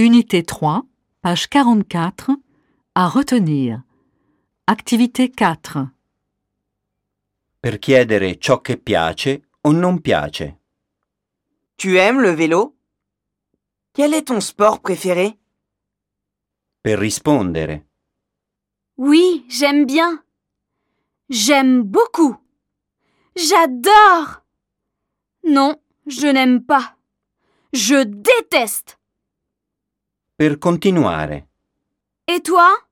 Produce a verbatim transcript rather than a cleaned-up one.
Unité trois, page quarante-quatre, à retenir. Activité quatre. Per chiedere ciò che piace o non piace. Tu aimes le vélo? Quel est ton sport préféré? Per rispondere. Oui, j'aime bien. J'aime beaucoup. J'adore. Non, je n'aime pas. Je déteste. Per continuare. Et toi?